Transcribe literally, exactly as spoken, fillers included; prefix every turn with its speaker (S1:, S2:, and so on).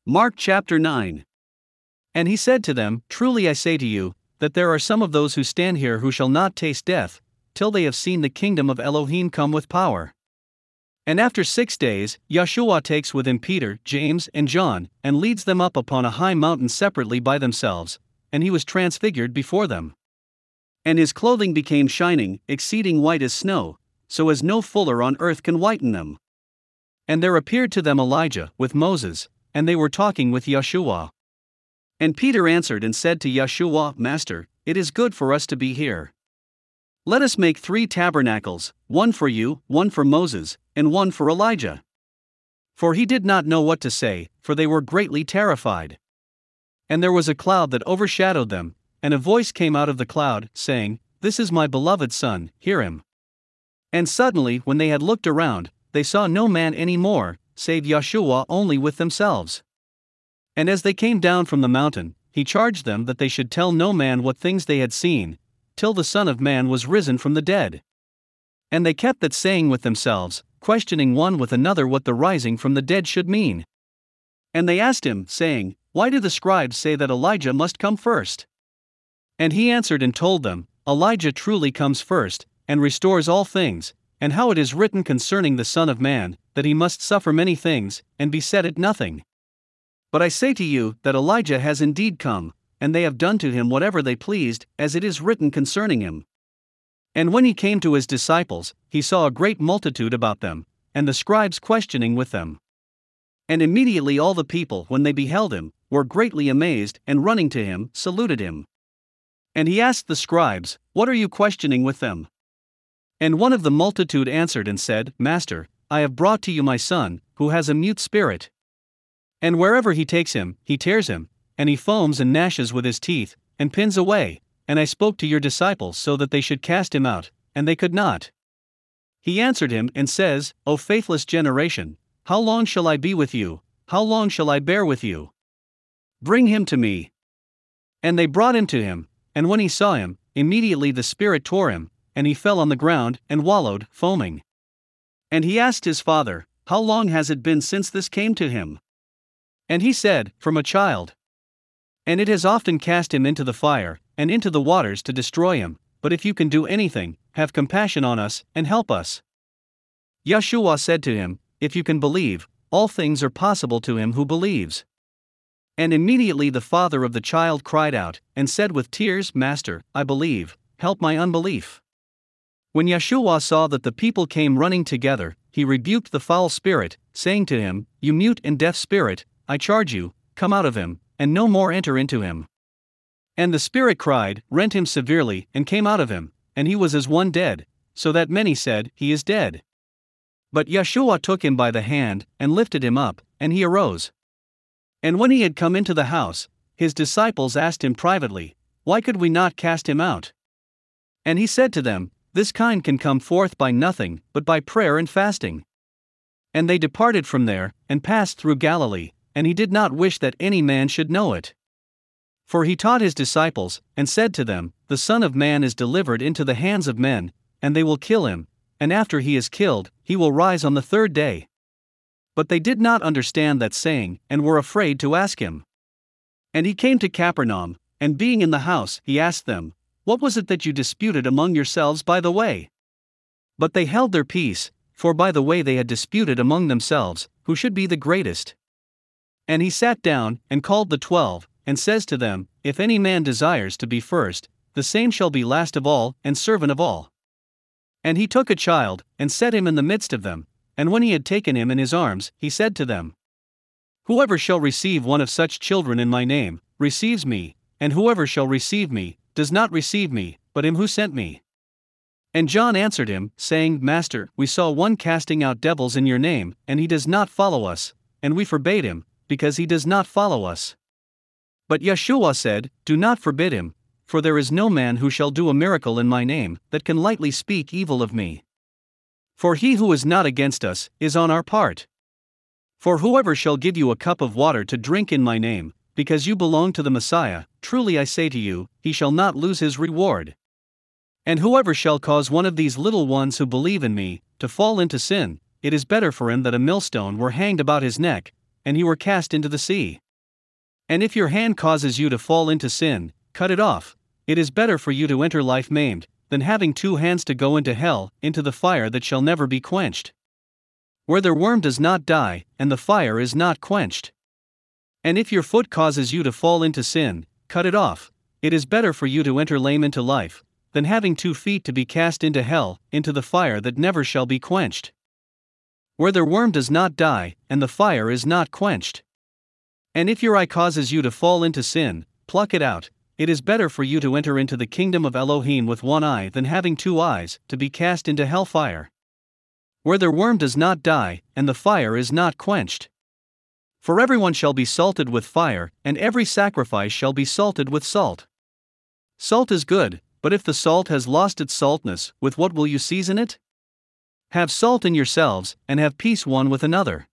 S1: Mark chapter nine. And he said to them, Truly I say to you, that there are some of those who stand here who shall not taste death, till they have seen the kingdom of Elohim come with power. And after six days, Yeshua takes with him Peter, James, and John, and leads them up upon a high mountain separately by themselves, and he was transfigured before them. And his clothing became shining, exceeding white as snow, so as no fuller on earth can whiten them. And there appeared to them Elijah, with Moses, and they were talking with Yeshua. And Peter answered and said to Yeshua, Master, it is good for us to be here. Let us make three tabernacles, one for you, one for Moses, and one for Elijah. For he did not know what to say, for they were greatly terrified. And there was a cloud that overshadowed them, and a voice came out of the cloud, saying, This is my beloved Son, hear him. And suddenly, when they had looked around, they saw no man any more, save Yeshua only with themselves. And as they came down from the mountain, he charged them that they should tell no man what things they had seen, till the Son of Man was risen from the dead. And they kept that saying with themselves, questioning one with another what the rising from the dead should mean. And they asked him, saying, Why do the scribes say that Elijah must come first? And he answered and told them, Elijah truly comes first, and restores all things, and how it is written concerning the Son of Man, that he must suffer many things, and be set at nothing. But I say to you, that Elijah has indeed come, and they have done to him whatever they pleased, as it is written concerning him. And when he came to his disciples, he saw a great multitude about them, and the scribes questioning with them. And immediately all the people, when they beheld him, were greatly amazed, and running to him, saluted him. And he asked the scribes, What are you questioning with them? And one of the multitude answered and said, Master, I have brought to you my son, who has a mute spirit. And wherever he takes him, he tears him, and he foams and gnashes with his teeth, and pins away, and I spoke to your disciples so that they should cast him out, and they could not. He answered him and says, O faithless generation, how long shall I be with you, how long shall I bear with you? Bring him to me. And they brought him to him, and when he saw him, immediately the spirit tore him, and he fell on the ground, and wallowed, foaming. And he asked his father, How long has it been since this came to him? And he said, From a child. And it has often cast him into the fire, and into the waters to destroy him, but if you can do anything, have compassion on us, and help us. Yeshua said to him, If you can believe, all things are possible to him who believes. And immediately the father of the child cried out, and said with tears, Master, I believe, help my unbelief. When Yeshua saw that the people came running together, he rebuked the foul spirit, saying to him, You mute and deaf spirit, I charge you, come out of him, and no more enter into him. And the spirit cried, rent him severely, and came out of him, and he was as one dead, so that many said, He is dead. But Yeshua took him by the hand, and lifted him up, and he arose. And when he had come into the house, his disciples asked him privately, Why could we not cast him out? And he said to them, This kind can come forth by nothing, but by prayer and fasting. And they departed from there, and passed through Galilee, and he did not wish that any man should know it. For he taught his disciples, and said to them, The Son of Man is delivered into the hands of men, and they will kill him, and after he is killed, he will rise on the third day. But they did not understand that saying, and were afraid to ask him. And he came to Capernaum, and being in the house, he asked them, What was it that you disputed among yourselves by the way? But they held their peace, for by the way they had disputed among themselves, who should be the greatest. And he sat down, and called the twelve, and says to them, If any man desires to be first, the same shall be last of all, and servant of all. And he took a child, and set him in the midst of them, and when he had taken him in his arms, he said to them, Whoever shall receive one of such children in my name, receives me, and whoever shall receive me, does not receive me, but him who sent me. And John answered him, saying, Master, we saw one casting out devils in your name, and he does not follow us, and we forbade him, because he does not follow us. But Yeshua said, Do not forbid him, for there is no man who shall do a miracle in my name, that can lightly speak evil of me. For he who is not against us, is on our part. For whoever shall give you a cup of water to drink in my name, because you belong to the Messiah, truly I say to you, he shall not lose his reward. And whoever shall cause one of these little ones who believe in me, to fall into sin, it is better for him that a millstone were hanged about his neck, and he were cast into the sea. And if your hand causes you to fall into sin, cut it off. It is better for you to enter life maimed, than having two hands to go into hell, into the fire that shall never be quenched, where their worm does not die, and the fire is not quenched. And if your foot causes you to fall into sin, cut it off. It is better for you to enter lame into life, than having two feet to be cast into hell, into the fire that never shall be quenched, where their worm does not die, and the fire is not quenched. And if your eye causes you to fall into sin, pluck it out. It is better for you to enter into the kingdom of Elohim with one eye than having two eyes, to be cast into hell fire, where their worm does not die, and the fire is not quenched. For everyone shall be salted with fire, and every sacrifice shall be salted with salt. Salt is good, but if the salt has lost its saltness, with what will you season it? Have salt in yourselves, and have peace one with another.